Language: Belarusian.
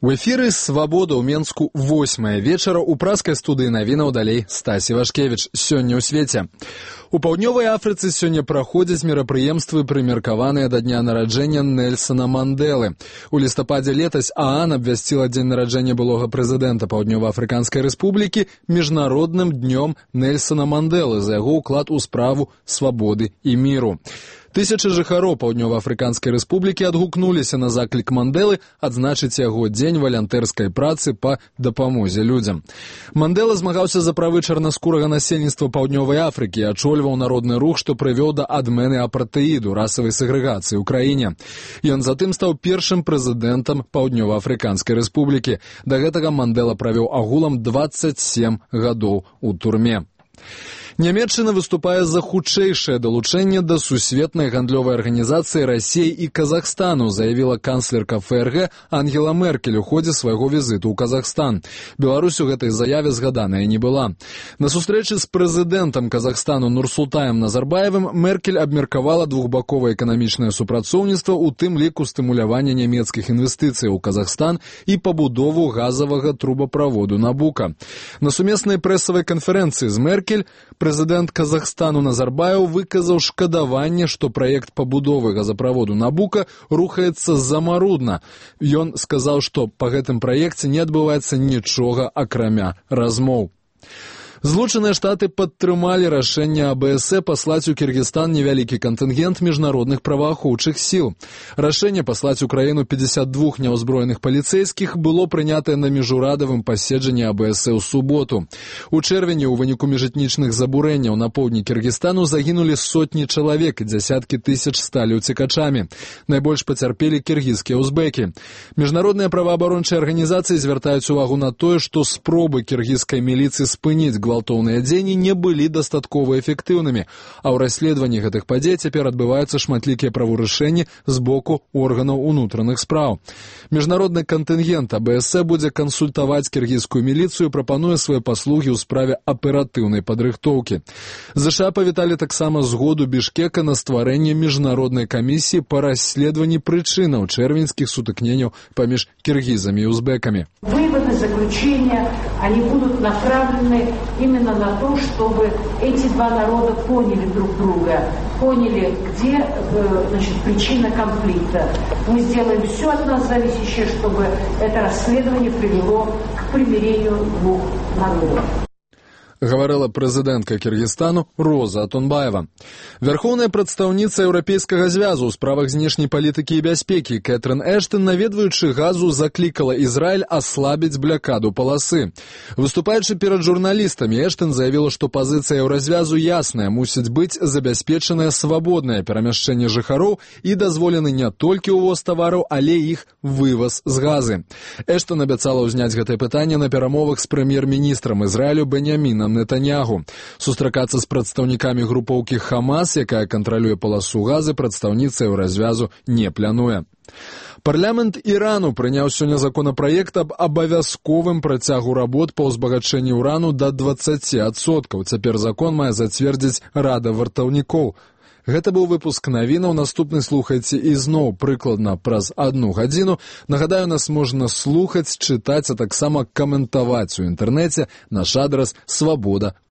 У эфіры «Свабода» ў Менску 8 вечара ў праскай студыі навінаў далей Стасі Вашкевіч. Сёння ў свеце. У паўднёвай Афрыцы сёння праходзяць мерапрыемствы, прымеркаваныя да дня нараджэння Нельсона Мандэлы. У лістападзе летась ААН абвясціла дзень нараджэння былога прэзідэнта Паўднёва-Афрыканскай рэспублікі міжнародным днём Нельсона Мандэлы за яго ўклад у справу свабоды і міру. Тысячы жыхароў Паўднёва-Афрыканскай рэспублікі адгукнуліся на заклік Мандэлы адзначыць яго дзень валантэрскай працы па дапамозе людзям. Мандэла змагаўся за правы чарнаскурага насельніцтва Паўднёвай Афрыкі і ачольваў народны рух, што прывёў да адмены апартэіду, расавай сегрэгацыі ў краіне. Ён затым стаў першым прэзідэнтам Паўднёва-Афрыканскай рэспублікі. Да гэтага Мандэла правёў агулам 27 гадоў у турме. Нямецчына выступае за хутчэйшае далучэнне да сусветнай гандлёвай арганізацыі Расіі і Казахстану, заявіла канцлерка ФРГ Ангела Меркель у ходзе свайго візіту ў Казахстан. Беларусь у гэтай заяве згаданая не была. На сустрэчы з прэзідэнтам Казахстану Нурсултаем Назарбаевым Меркель абмеркавала двухбаковае эканамічнае супрацоўніцтва, у тым ліку стымуляванне нямецкіх інвестыцый у Казахстан і пабудову газавага трубаправоду Набука. На сумеснай прэсавай канферэнцыі з Меркель прэзідэнт Казахстану Назарбаев выказаў шкадаванне, што праект пабудовы газаправоду Набука рухаецца замарудна. Ён сказаў, што па гэтым праекце не адбываецца нічога акрамя размоў. Злучаныя Штаты падтрымалі рашэнне АБС паслаць у Кіргізстан невялікі кантынгент міжнародных праваахоўчых сіл. Рашэнне паслаць у краіну 52 няўзброеных паліцэйскіх было прынятае на міжурадавым паседжанні АБС ў суботу. У чэрвені ў выніку міжэтнічных забурэнняў на поўдні Кіргізстану загінулі сотні чалавек і дзясяткі тысяч сталі ўцекачамі. Найбольш пацярпелі кіргізскія узбекі. Міжнародныя праваабарончыя арганізацыі звяртаюць увагу на тое, што спробы кіргізскай міліцыі спыніць гвалтоўныя дзеянні не былі дастаткова эфектыўнымі, а ў расследаванні гэтых падзей цяпер адбываюцца шматлікія праварушэнні з боку органаў унутраных спраў. Міжнародны кантынгент АБС будзе кансультаваць кіргізскую міліцыю і прапануе свае паслугі ў справе аператыўнай падрыхтоўкі. ЗША павіталі таксама згоду Бішкека на стварэнне міжнароднай камісіі па расследаванні прычынаў чэрвеньскіх сутыкненняў паміж кіргізамі і узбекамі. Выводы, заключения, они будут направлены именно на то, чтобы эти два народа поняли друг друга, поняли, где причина конфликта. Мы сделаем все от нас зависящее, чтобы это расследование привело к примирению двух народов. Гаварыла прэзідэнтка Кіргізстану Роза Атунбаева. Вярхоўная прадстаўніца Еўрапейскага звязу ў справах знешняй палітыкі і бяспекі Кэтрын Эштон, наведваючы Газу, заклікала Ізраіль аслабіць блякаду паласы. Выступаючы перад журналістамі, Эштон заявіла, што пазіцыя Еўразвязу ясная, мусіць быць забяспечанае свабоднае перамяшчэнне жыхароў і дазволены не толькі ўвоз тавараў, але іх вываз з Газы. Эштон абяцала ўзняць гэтае пытанне на перамовах з прэм'ер-міністрам Ізраілю Беньямінам Нетаньягу. Сустракацца з прадстаўнікамі групоўкі Хамас, якая кантралюе паласу Газы, прадстаўніца Еўразвязу не плануе. Парламент Ірану прыняў сёння законапраект аб абавязковым працягу работ па ўзбагачэнні ўрану да 20%. Цяпер закон мае зацвердзіць Рада вартаўнікоў. Гэта быў выпуск навінаў, наступны слухайце ізноў прыкладна праз 1 гадзіну. Нагадаю, нас можна слухаць, чытаць, а таксама каментаваць у інтэрнэце. Наш адрас свабода.орг.